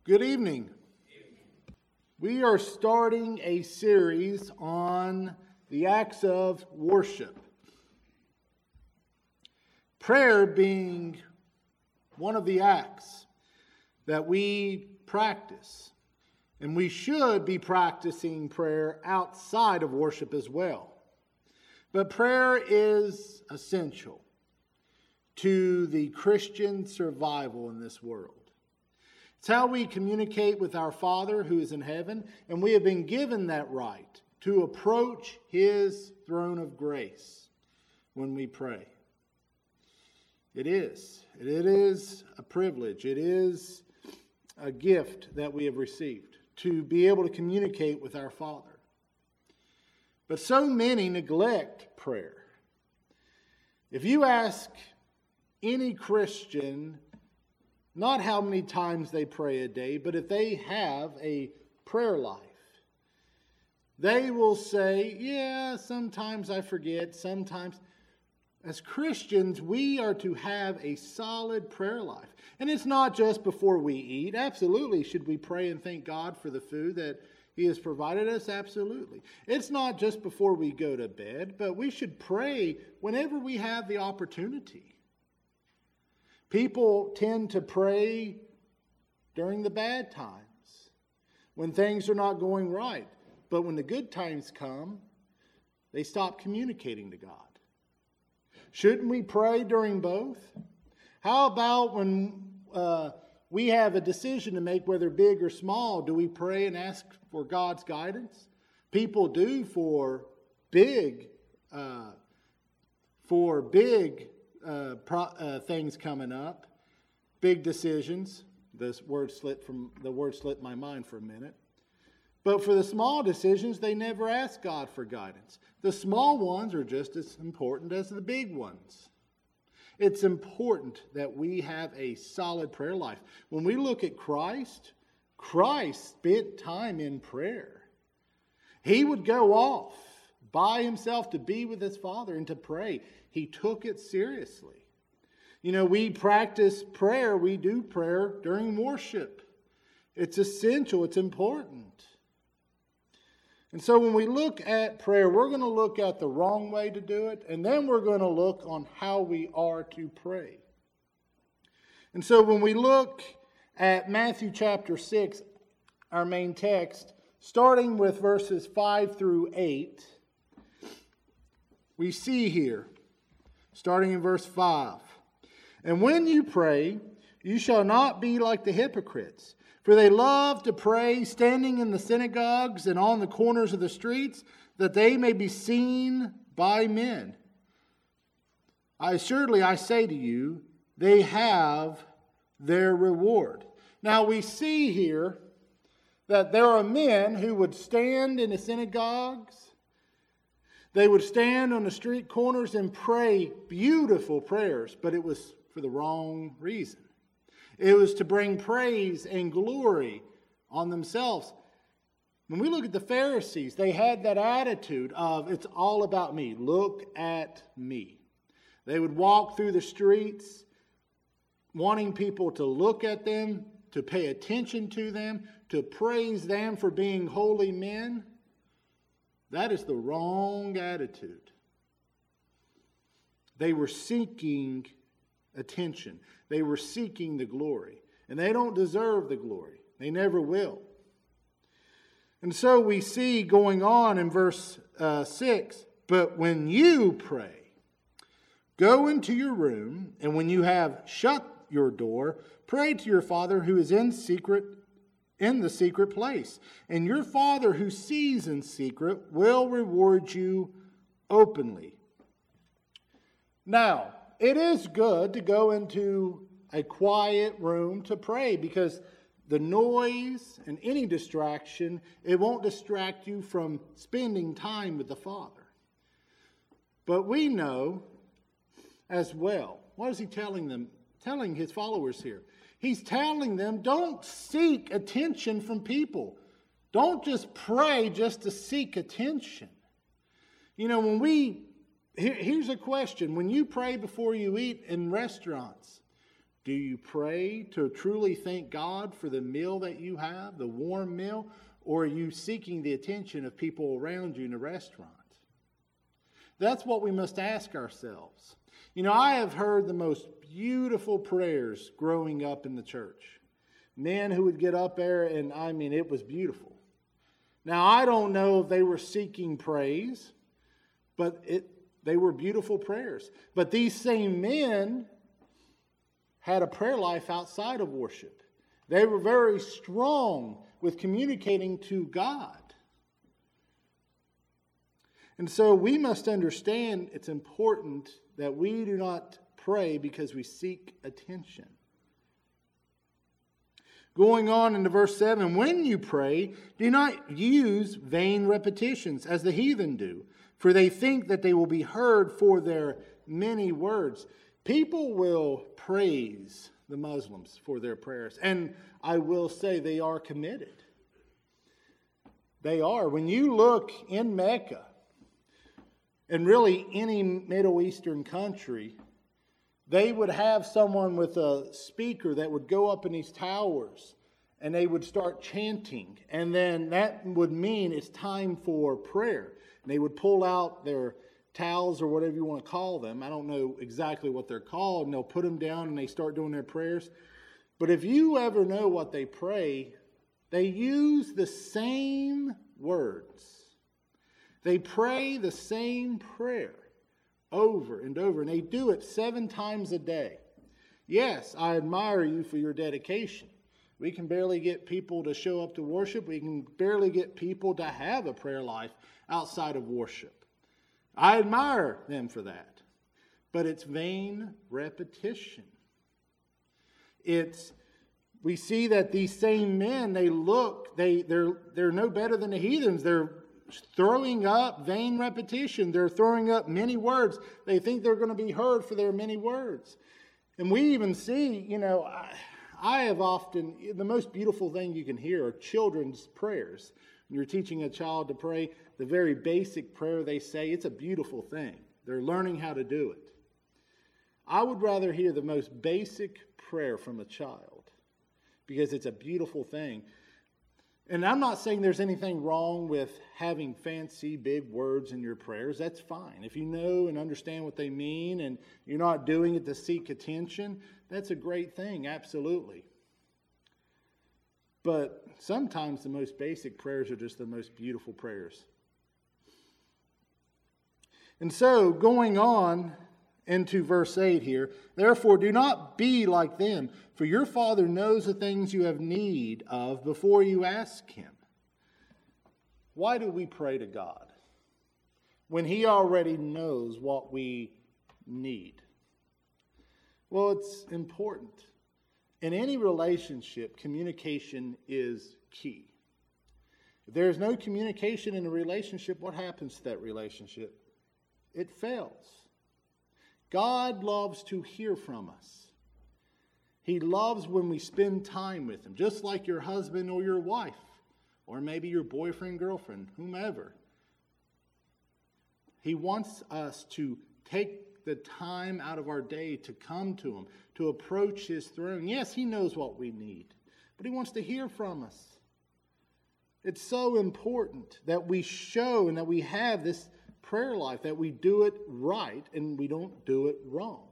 Good evening. We are starting a series on the acts of worship. Prayer being one of the acts that we practice. And we should be practicing prayer outside of worship as well. But prayer is essential to the Christian survival in this world. It's how we communicate with our Father who is in heaven, and we have been given that right to approach His throne of grace when we pray. It is a privilege. It is a gift that we have received to be able to communicate with our Father. But so many neglect prayer. If you ask any Christian not how many times they pray a day, but if they have a prayer life, they will say, yeah, sometimes I forget, sometimes. As Christians, we are to have a solid prayer life. And it's not just before we eat. Absolutely, should we pray and thank God for the food that He has provided us? Absolutely. It's not just before we go to bed, but we should pray whenever we have the opportunity. People tend to pray during the bad times, when things are not going right. But when the good times come, they stop communicating to God. Shouldn't we pray during both? How about when we have a decision to make, whether big or small, do we pray and ask for God's guidance? People do for big things coming up, big decisions. The word slipped my mind for a minute. But for the small decisions, they never ask God for guidance. The small ones are just as important as the big ones. It's important that we have a solid prayer life. When we look at Christ spent time in prayer. He would go off by himself to be with his Father and to pray. He took it seriously. You know, we practice prayer. We do prayer during worship. It's essential. It's important. And so when we look at prayer, we're going to look at the wrong way to do it, and then we're going to look on how we are to pray. And so when we look at Matthew chapter 6, our main text, starting with verses 5 through 8, we see here, starting in verse 5, "And when you pray, you shall not be like the hypocrites, for they love to pray standing in the synagogues and on the corners of the streets, that they may be seen by men. Assuredly, I say to you, they have their reward." Now we see here that there are men who would stand in the synagogues. They would stand on the street corners and pray beautiful prayers, but it was for the wrong reason. It was to bring praise and glory on themselves. When we look at the Pharisees, they had that attitude of, it's all about me. Look at me. They would walk through the streets wanting people to look at them, to pay attention to them, to praise them for being holy men. That is the wrong attitude. They were seeking attention. They were seeking the glory. And they don't deserve the glory. They never will. And so we see going on in verse 6, "But when you pray, go into your room, and when you have shut your door, pray to your Father who is in the secret place. And your Father who sees in secret will reward you openly." Now, it is good to go into a quiet room to pray, because the noise and any distraction, it won't distract you from spending time with the Father. But we know as well, what is He telling them? Telling His followers here. He's telling them, don't seek attention from people. Don't just pray just to seek attention. You know, here's a question. When you pray before you eat in restaurants, Do you pray to truly thank God for the meal that you have, the warm meal, or are you seeking the attention of people around you in a restaurant? That's what we must ask ourselves. You know, I have heard the most beautiful prayers growing up in the church. Men who would get up there, and I mean, it was beautiful. Now, I don't know if they were seeking praise, but they were beautiful prayers. But these same men had a prayer life outside of worship. They were very strong with communicating to God. And so we must understand it's important that we do not pray because we seek attention. Going on into verse 7, when you pray, do not use vain repetitions as the heathen do, for they think that they will be heard for their many words. People will praise the Muslims for their prayers, and I will say they are committed. They are. When you look in Mecca, and really any Middle Eastern country, they would have someone with a speaker that would go up in these towers and they would start chanting. And then that would mean it's time for prayer. And they would pull out their towels or whatever you want to call them. I don't know exactly what they're called. And they'll put them down and they start doing their prayers. But if you ever know what they pray, they use the same words. They pray the same prayer over and over, and they do it 7 times a day. Yes, I admire you for your dedication. We can barely get people to show up to worship. We can barely get people to have a prayer life outside of worship. I admire them for that. But it's vain repetition. We see that these same men, they're no better than the heathens. They're throwing up vain repetition. They're throwing up many words. They think they're going to be heard for their many words. And we even see, I have often, the most beautiful thing you can hear are children's prayers. When you're teaching a child to pray, the very basic prayer they say, it's a beautiful thing. They're learning how to do it. I would rather hear the most basic prayer from a child because it's a beautiful thing. And I'm not saying there's anything wrong with having fancy, big words in your prayers. That's fine. If you know and understand what they mean and you're not doing it to seek attention, that's a great thing, absolutely. But sometimes the most basic prayers are just the most beautiful prayers. And so, going on into verse 8 here, therefore do not be like them, for your Father knows the things you have need of before you ask Him. Why do we pray to God when He already knows what we need? Well, it's important. In any relationship, communication is key. If there's no communication in a relationship, what happens to that relationship? It fails. God loves to hear from us. He loves when we spend time with Him, just like your husband or your wife, or maybe your boyfriend, girlfriend, whomever. He wants us to take the time out of our day to come to Him, to approach His throne. Yes, He knows what we need, but He wants to hear from us. It's so important that we show and that we have this prayer life, that we do it right and we don't do it wrong.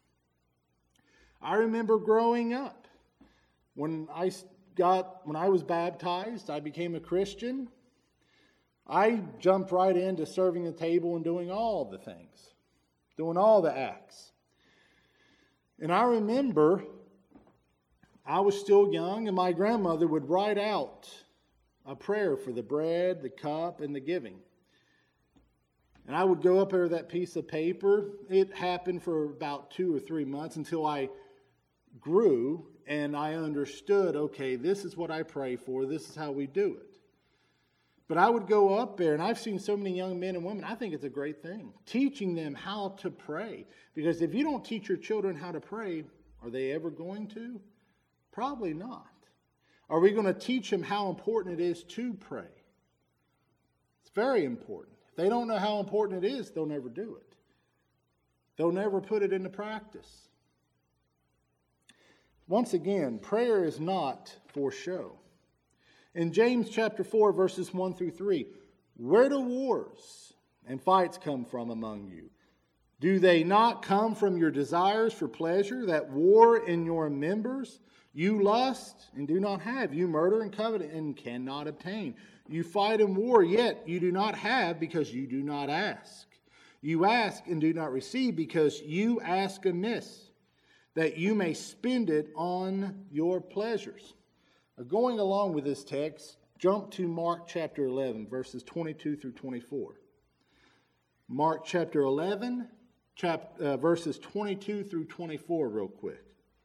I remember growing up, when I was baptized, I became a Christian. I jumped right into serving the table and doing all the things, doing all the acts. And I remember I was still young, and my grandmother would write out a prayer for the bread, the cup, and the giving. And I would go up there with that piece of paper. It happened for about 2 or 3 months until I grew and I understood, okay, this is what I pray for. This is how we do it. But I would go up there, and I've seen so many young men and women, I think it's a great thing, teaching them how to pray. Because if you don't teach your children how to pray, are they ever going to? Probably not. Are we going to teach them how important it is to pray? It's very important. If they don't know how important it is, they'll never do it. They'll never put it into practice. Once again, prayer is not for show. In James chapter 4, verses 1 through 3, where do wars and fights come from among you? Do they not come from your desires for pleasure that war in your members? You lust and do not have. You murder and covet and cannot obtain. You fight and war, yet you do not have because you do not ask. You ask and do not receive because you ask amiss, that you may spend it on your pleasures. Going along with this text, jump to Mark chapter 11, verses 22 through 24. Mark chapter 11, verses 22 through 24 real quick.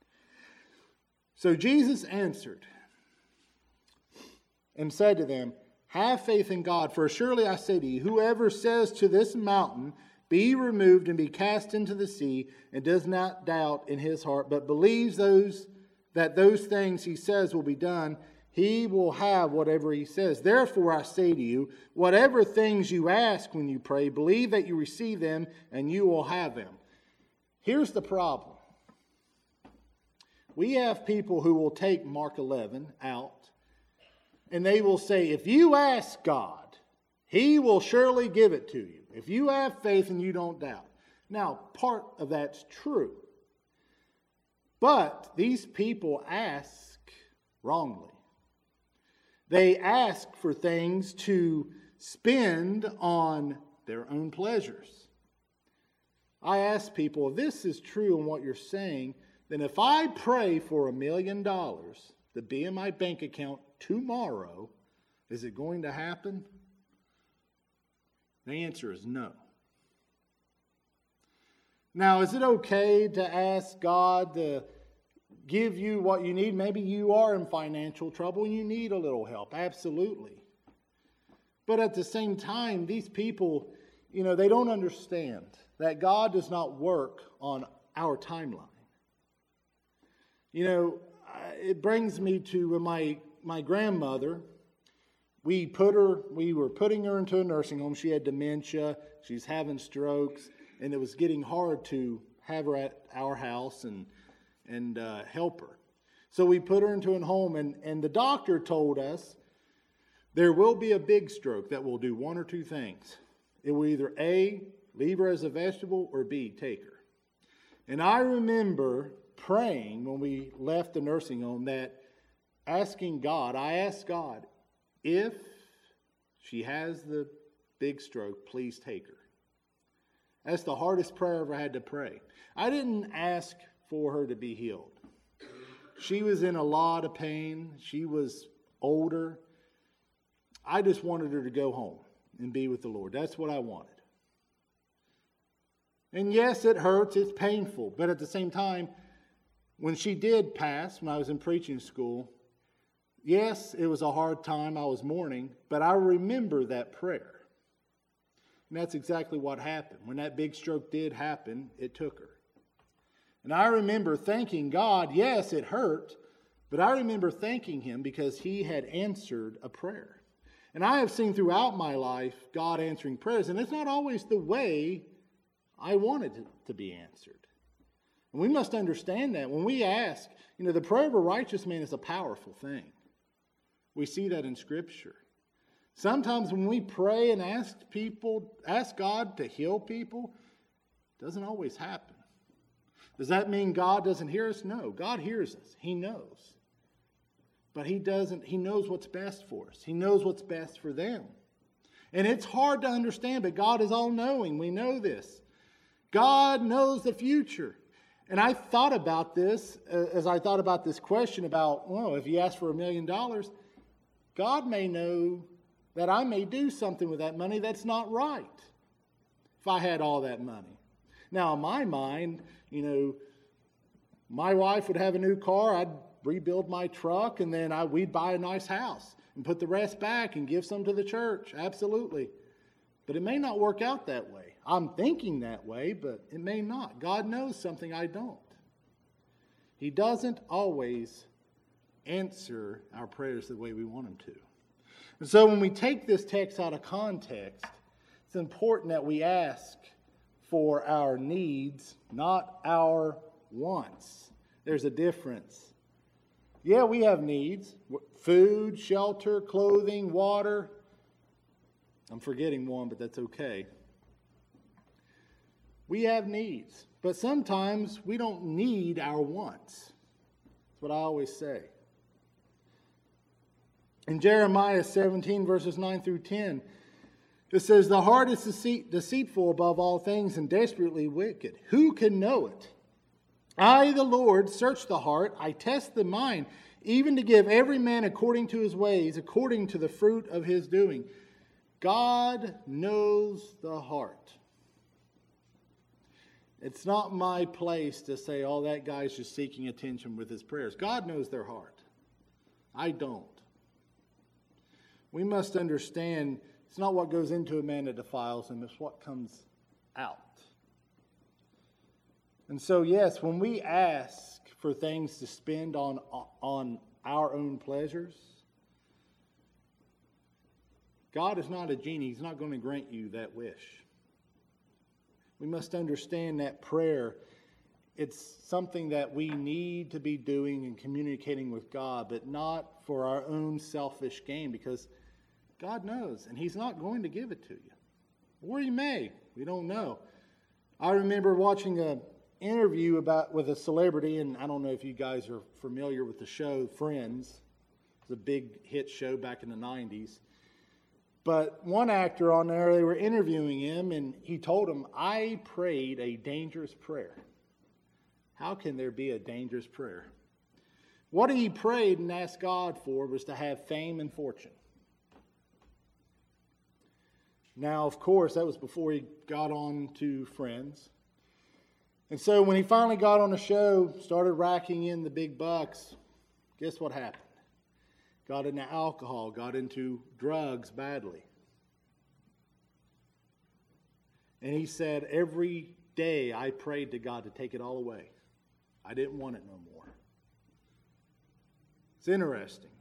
So Jesus answered and said to them, have faith in God, for surely I say to you, whoever says to this mountain, be removed and be cast into the sea, and does not doubt in his heart, but believes that those things he says will be done, he will have whatever he says. Therefore I say to you, whatever things you ask when you pray, believe that you receive them, and you will have them. Here's the problem. We have people who will take Mark 11 out, and they will say, if you ask God, he will surely give it to you. If you have faith and you don't doubt. Now, part of that's true. But these people ask wrongly. They ask for things to spend on their own pleasures. I ask people, if this is true in what you're saying, then if I pray for $1 million to be in my bank account tomorrow, is it going to happen? The answer is no. Now, is it okay to ask God to give you what you need? Maybe you are in financial trouble and you need a little help. Absolutely. But at the same time, these people, they don't understand that God does not work on our timeline. It brings me to my grandmother. We were putting her into a nursing home. She had dementia. She's having strokes. And it was getting hard to have her at our house and help her. So we put her into a home. And the doctor told us there will be a big stroke that will do one or two things. It will either A, leave her as a vegetable, or B, take her. And I remember praying when we left the nursing home that I asked God, if she has the big stroke, please take her. That's the hardest prayer I ever had to pray. I didn't ask for her to be healed. She was in a lot of pain. She was older. I just wanted her to go home and be with the Lord. That's what I wanted. And yes, it hurts. It's painful. But at the same time, when she did pass, when I was in preaching school, yes, it was a hard time. I was mourning, but I remember that prayer. And that's exactly what happened. When that big stroke did happen, it took her. And I remember thanking God. Yes, it hurt, but I remember thanking him because he had answered a prayer. And I have seen throughout my life God answering prayers, and it's not always the way I wanted it to be answered. And we must understand that. When we ask, the prayer of a righteous man is a powerful thing. We see that in Scripture. Sometimes when we pray and ask God to heal people, it doesn't always happen. Does that mean God doesn't hear us? No, God hears us. He knows. But he knows what's best for us. He knows what's best for them. And it's hard to understand, but God is all-knowing. We know this. God knows the future. And I thought about this as I thought about this question about, if you ask for $1 million, God may know that I may do something with that money that's not right if I had all that money. Now, in my mind, my wife would have a new car, I'd rebuild my truck, and then we'd buy a nice house and put the rest back and give some to the church. Absolutely. But it may not work out that way. I'm thinking that way, but it may not. God knows something I don't. He doesn't always answer our prayers the way we want him to. And so when we take this text out of context, it's important that we ask for our needs, not our wants. There's a difference Yeah, we have needs. Food, shelter, clothing, water. I'm forgetting one, but that's okay. We have needs. But sometimes we don't need our wants. That's what I always say. In Jeremiah 17, verses 9 through 10, it says, "The heart is deceitful above all things and desperately wicked. Who can know it? I, the Lord, search the heart. I test the mind, even to give every man according to his ways, according to the fruit of his doing." God knows the heart. It's not my place to say, oh, that guy's just seeking attention with his prayers. God knows their heart. I don't. We must understand it's not what goes into a man that defiles him, it's what comes out. And so, yes, when we ask for things to spend on our own pleasures, God is not a genie. He's not going to grant you that wish. We must understand that prayer, it's something that we need to be doing and communicating with God, but not for our own selfish gain, because God knows, and He's not going to give it to you. Or He may. We don't know. I remember watching an interview with a celebrity, and I don't know if you guys are familiar with the show Friends. It's a big hit show back in the 90s. But one actor on there, they were interviewing him, and he told him, "I prayed a dangerous prayer." How can there be a dangerous prayer? What he prayed and asked God for was to have fame and fortune. Now, of course, that was before he got on to Friends. And so when he finally got on the show, started racking in the big bucks, guess what happened? Got into alcohol, got into drugs badly. And he said, every day I prayed to God to take it all away. I didn't want it no more. It's interesting.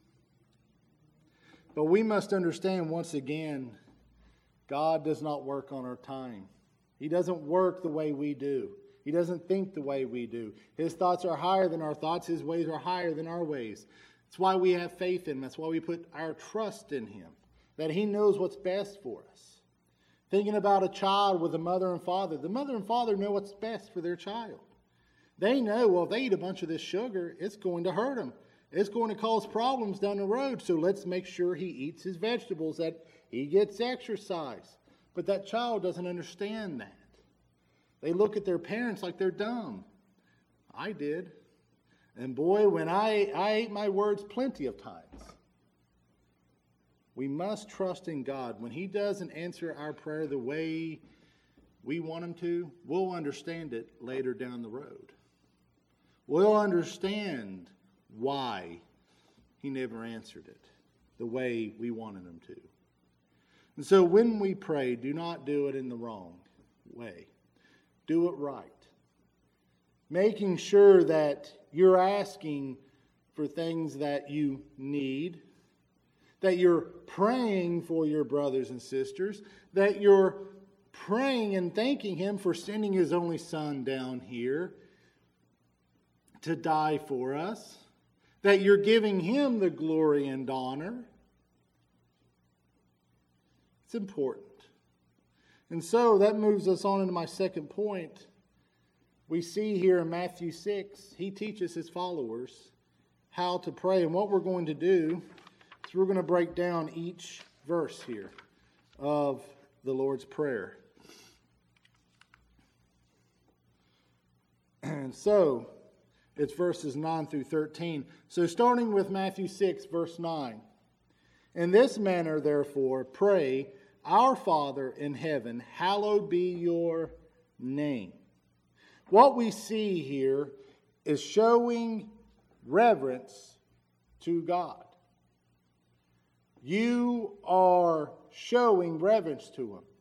But we must understand once again, God does not work on our time. He doesn't work the way we do. He doesn't think the way we do. His thoughts are higher than our thoughts. His ways are higher than our ways. That's why we have faith in Him. That's why we put our trust in Him, that He knows what's best for us. Thinking about a child with a mother and father. The mother and father know what's best for their child. They know, well, if they eat a bunch of this sugar, it's going to hurt them. It's going to cause problems down the road, so let's make sure he eats his vegetables, that he gets exercise. But that child doesn't understand that. They look at their parents like they're dumb. I did. And boy, when I ate my words plenty of times. We must trust in God. When He doesn't answer our prayer the way we want Him to, we'll understand it later down the road. We'll understand why He never answered it the way we wanted Him to. And so when we pray, do not do it in the wrong way. Do it right. Making sure that you're asking for things that you need, that you're praying for your brothers and sisters, that you're praying and thanking Him for sending His only Son down here to die for us, that you're giving Him the glory and honor. It's important. And so that moves us on into my second point. We see here in Matthew 6, He teaches His followers how to pray. And what we're going to do is we're going to break down each verse here of the Lord's Prayer. And so it's verses 9 through 13. So starting with Matthew 6, verse 9. "In this manner, therefore, pray, Our Father in heaven, hallowed be your name." What we see here is showing reverence to God. You are showing reverence to Him.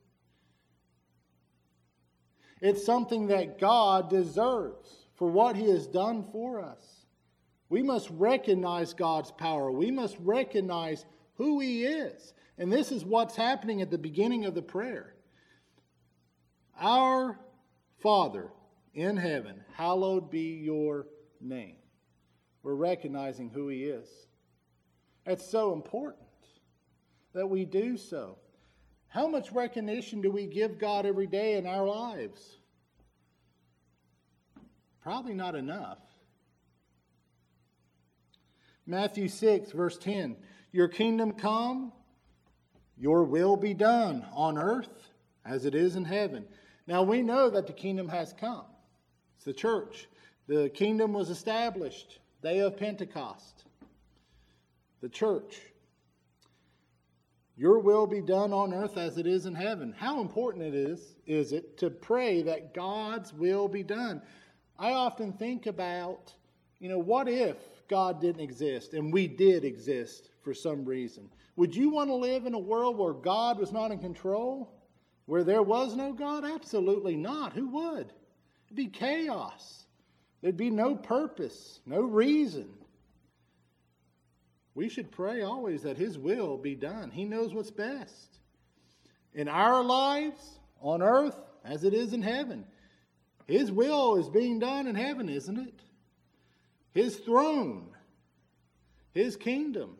It's something that God deserves for what He has done for us. We must recognize God's power. We must recognize who He is. And this is what's happening at the beginning of the prayer. Our Father in heaven, hallowed be your name. we're recognizing who He is. It's so important that we do so. How much recognition do we give God every day in our lives? Probably not enough. Matthew 6, verse 10. Your kingdom come, your will be done on earth as it is in heaven. Now we know that the kingdom has come. It's the church. The kingdom was established, day of Pentecost. The church. Your will be done on earth as it is in heaven. How important is it to pray that God's will be done? I often think about, what if God didn't exist and we did exist for some reason? Would you want to live in a world where God was not in control? Where there was no God? Absolutely not. Who would? It'd be chaos. There'd be no purpose, no reason. We should pray always that His will be done. He knows what's best. In our lives, on earth, as it is in heaven. His will is being done in heaven, isn't it? His throne. His kingdom.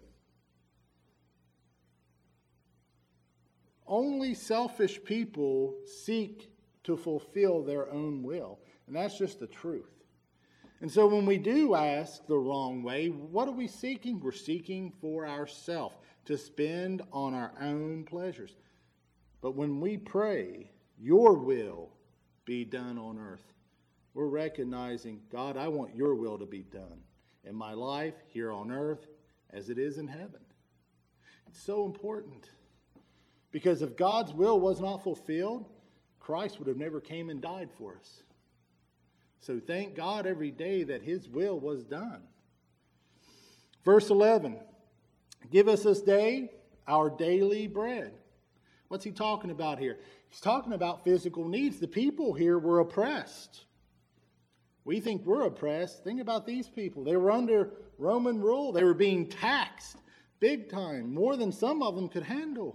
Only selfish people seek to fulfill their own will. And that's just the truth. And so when we do ask the wrong way, what are we seeking? We're seeking for ourselves to spend on our own pleasures. But when we pray, your will be done on earth, we're recognizing, God, I want your will to be done in my life here on earth as it is in heaven. It's so important. Because if God's will was not fulfilled, Christ would have never came and died for us. So thank God every day that His will was done. Verse 11, give us this day our daily bread. What's he talking about here? He's talking about physical needs. The people here were oppressed. We think we're oppressed. Think about these people. They were under Roman rule. They were being taxed big time, more than some of them could handle.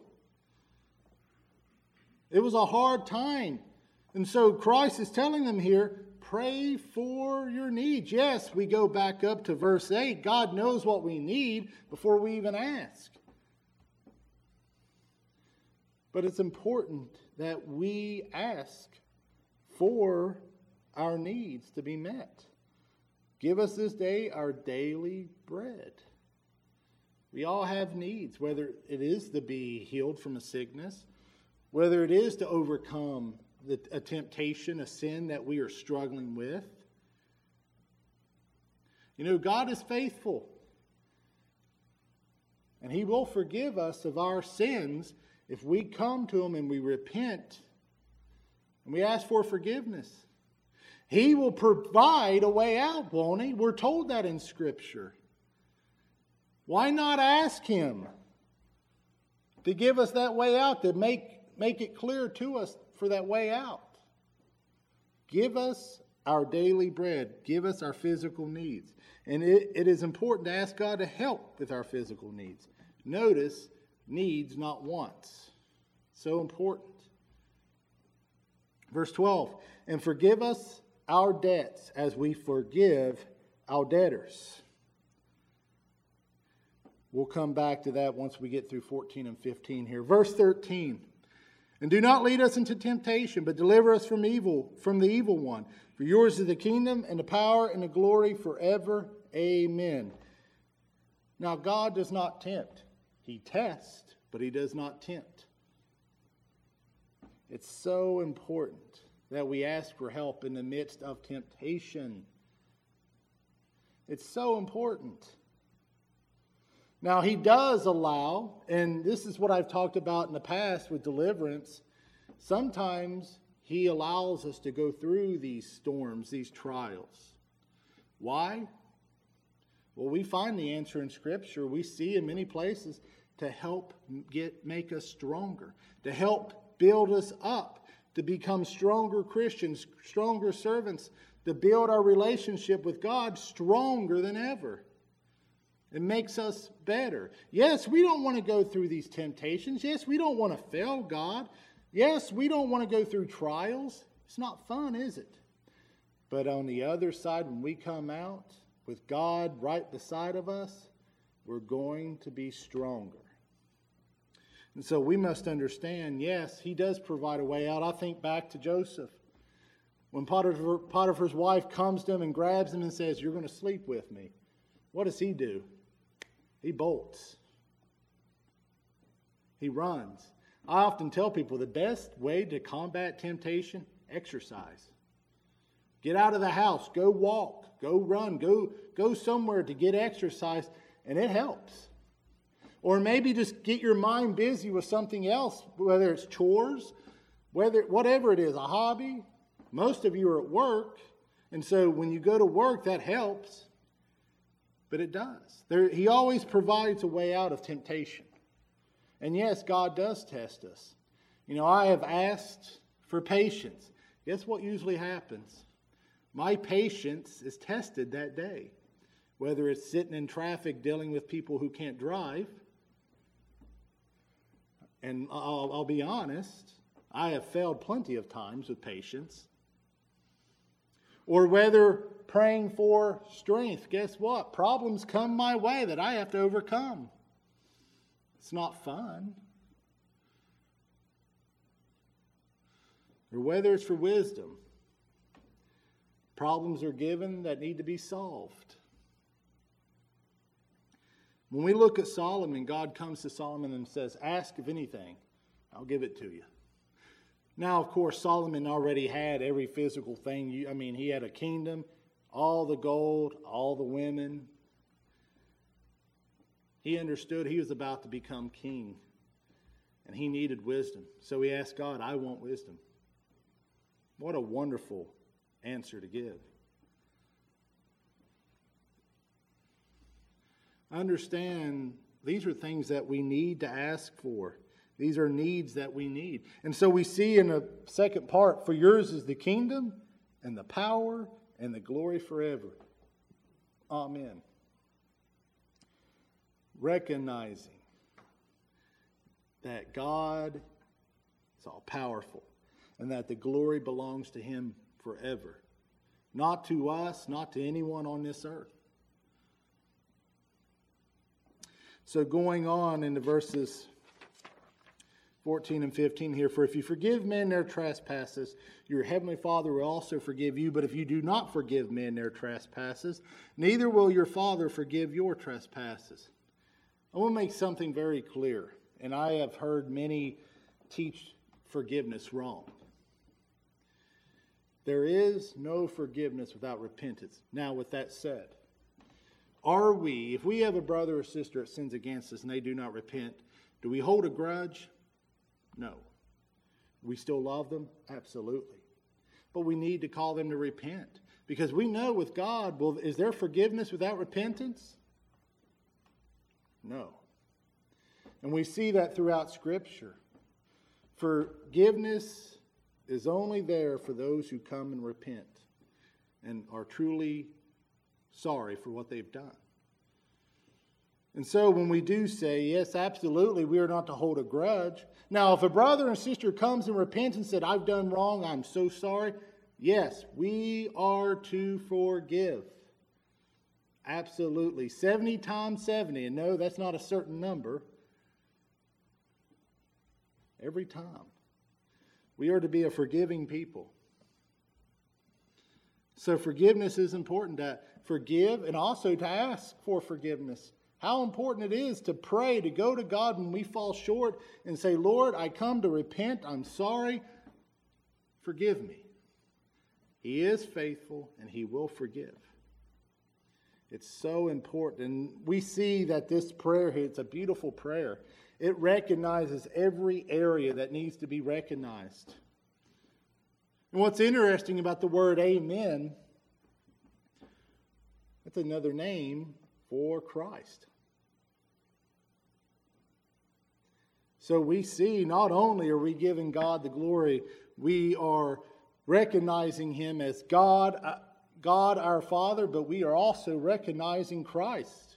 It was a hard time. And so Christ is telling them here, pray for your needs. Yes, we go back up to verse 8. God knows what we need before we even ask. But it's important that we ask for our needs to be met. Give us this day our daily bread. We all have needs, whether it is to be healed from a sickness, whether it is to overcome a temptation, a sin that we are struggling with. God is faithful. And He will forgive us of our sins if we come to Him and we repent and we ask for forgiveness. He will provide a way out, won't He? We're told that in Scripture. Why not ask Him to give us that way out, to make it clear to us for that way out? Give us our daily bread. Give us our physical needs. And it is important to ask God to help with our physical needs. Notice, needs, not wants. So important. Verse 12, and forgive us our debts as we forgive our debtors. We'll come back to that once we get through 14 and 15 here. Verse 13, and do not lead us into temptation, but deliver us from the evil one. For yours is the kingdom and the power and the glory forever. Amen. Now, God does not tempt. He tests, but He does not tempt. It's so important that we ask for help in the midst of temptation. It's so important. Now, He does allow, and this is what I've talked about in the past with deliverance, sometimes He allows us to go through these storms, these trials. Why? Well, we find the answer in Scripture. We see in many places to help make us stronger, to help build us up, to become stronger Christians, stronger servants, to build our relationship with God stronger than ever. It makes us better. Yes, we don't want to go through these temptations. Yes, we don't want to fail God. Yes, we don't want to go through trials. It's not fun, is it? But on the other side, when we come out, with God right beside of us, we're going to be stronger. And so we must understand, yes, he does provide a way out. I think back to Joseph. When Potiphar's wife comes to him and grabs him and says, "You're going to sleep with me," what does he do? He bolts. He runs. I often tell people the best way to combat temptation, exercise. Get out of the house. Go walk. Go run. Go somewhere to get exercise, and it helps. Or maybe just get your mind busy with something else, whether it's chores, whatever it is, a hobby. Most of you are at work, and so when you go to work, that helps. But it does. He always provides a way out of temptation. And yes, God does test us. You know, I have asked for patience. Guess what usually happens? My patience is tested that day. Whether it's sitting in traffic dealing with people who can't drive. And I'll be honest, I have failed plenty of times with patience. Or whether praying for strength. Guess what? Problems come my way that I have to overcome. It's not fun. Or whether it's for wisdom. Problems are given that need to be solved. When we look at Solomon, God comes to Solomon and says, "Ask of anything, I'll give it to you." Now, of course, Solomon already had every physical thing. He had a kingdom, all the gold, all the women. He understood he was about to become king, and he needed wisdom. So he asked God, "I want wisdom." What a wonderful answer to give. Understand, these are things that we need to ask for. These are needs that we need. And so we see in the second part, "For yours is the kingdom and the power and the glory forever." Amen. Recognizing that God is all powerful and that the glory belongs to Him forever. Not to us, not to anyone on this earth. So going on into verses 14 and 15 here, "For if you forgive men their trespasses, your heavenly Father will also forgive you. But if you do not forgive men their trespasses, neither will your Father forgive your trespasses." I want to make something very clear, and I have heard many teach forgiveness wrong. There is no forgiveness without repentance. Now, with that said, if we have a brother or sister that sins against us and they do not repent, do we hold a grudge? No. We still love them? Absolutely. But we need to call them to repent. Because we know with God, well, is there forgiveness without repentance? No. And we see that throughout Scripture. Forgiveness is only there for those who come and repent and are truly sorry for what they've done. And so when we do say, yes, absolutely, we are not to hold a grudge. Now, if a brother and sister comes and repents and said, "I've done wrong, I'm so sorry," yes, we are to forgive. Absolutely. 70 times 70. And no, that's not a certain number. Every time. We are to be a forgiving people. So forgiveness is important, to forgive and also to ask for forgiveness. How important it is to pray, to go to God when we fall short and say, "Lord, I come to repent. I'm sorry. Forgive me." He is faithful and He will forgive. It's so important. And we see that this prayer here, it's a beautiful prayer. It recognizes every area that needs to be recognized. And what's interesting about the word amen, that's another name for Christ. So we see not only are we giving God the glory, we are recognizing Him as God our Father, but we are also recognizing Christ.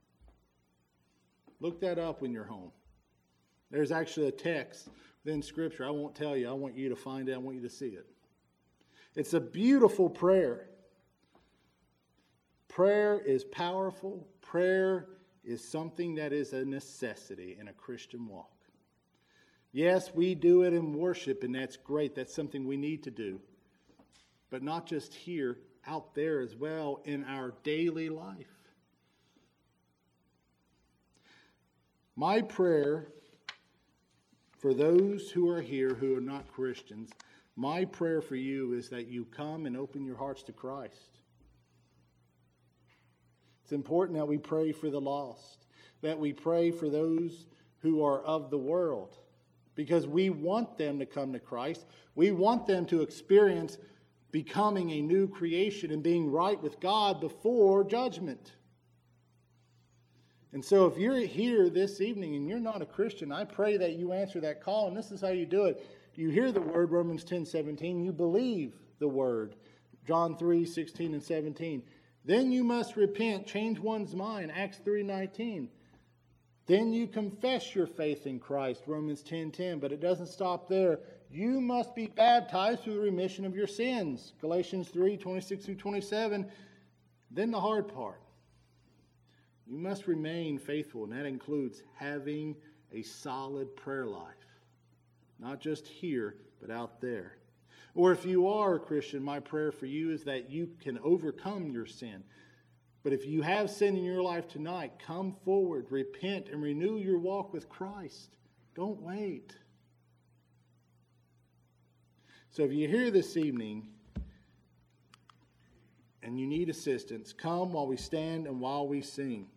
Look that up when you're home. There's actually a text within Scripture. I won't tell you. I want you to find it. I want you to see it. It's a beautiful prayer. Prayer is powerful. Prayer is something that is a necessity in a Christian walk. Yes, we do it in worship, and that's great. That's something we need to do. But not just here, out there as well in our daily life. My prayer for those who are here who are not Christians, my prayer for you is that you come and open your hearts to Christ. It's important that we pray for the lost, that we pray for those who are of the world, because we want them to come to Christ. We want them to experience becoming a new creation and being right with God before judgment. And so if you're here this evening and you're not a Christian, I pray that you answer that call, and this is how you do it. You hear the word, Romans 10:17, you believe the word, John 3:16 and 17. Then you must repent, change one's mind, Acts 3:19. Then you confess your faith in Christ, Romans 10:10. But it doesn't stop there. You must be baptized through the remission of your sins, Galatians 3:26 through 27. Then the hard part. You must remain faithful, and that includes having a solid prayer life. Not just here, but out there. Or if you are a Christian, my prayer for you is that you can overcome your sin. But if you have sin in your life tonight, come forward, repent, and renew your walk with Christ. Don't wait. So if you're here this evening and you need assistance, come while we stand and while we sing.